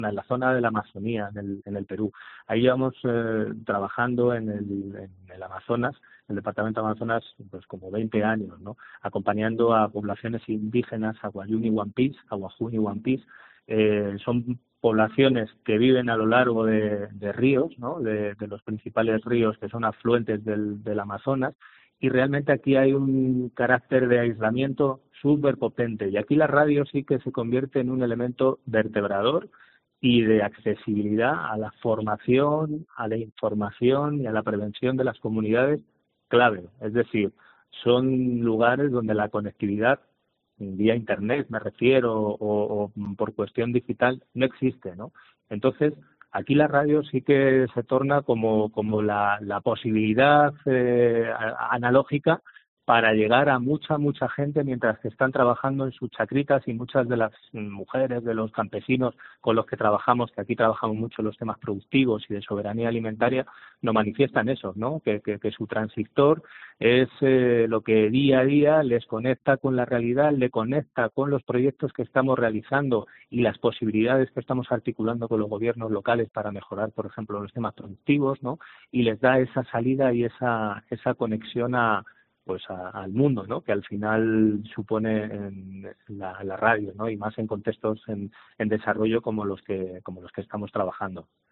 en la zona de la Amazonía, en el Perú. Ahí llevamos trabajando en el Amazonas, en el departamento de Amazonas, pues como 20 años, ¿no? Acompañando a poblaciones indígenas, a Guayuni Wampis, a Guajuni Wampis. Son poblaciones que viven a lo largo de ríos, ¿no? De los principales ríos que son afluentes del Amazonas, y realmente aquí hay un carácter de aislamiento súper potente, y aquí la radio sí que se convierte en un elemento vertebrador y de accesibilidad a la formación, a la información y a la prevención de las comunidades clave. Es decir, son lugares donde la conectividad vía internet, me refiero, o por cuestión digital, no existe, ¿no? Entonces, aquí la radio sí que se torna como la posibilidad analógica para llegar a mucha gente mientras que están trabajando en sus chacritas, y muchas de las mujeres, de los campesinos con los que trabajamos, que aquí trabajamos mucho los temas productivos y de soberanía alimentaria, nos manifiestan eso, ¿no? Que su transistor es lo que día a día les conecta con la realidad, le conecta con los proyectos que estamos realizando y las posibilidades que estamos articulando con los gobiernos locales para mejorar, por ejemplo, los temas productivos, ¿no? Y les da esa salida y esa conexión al mundo, ¿no? Que al final supone en la radio, ¿no? Y más en contextos en desarrollo como los que estamos trabajando.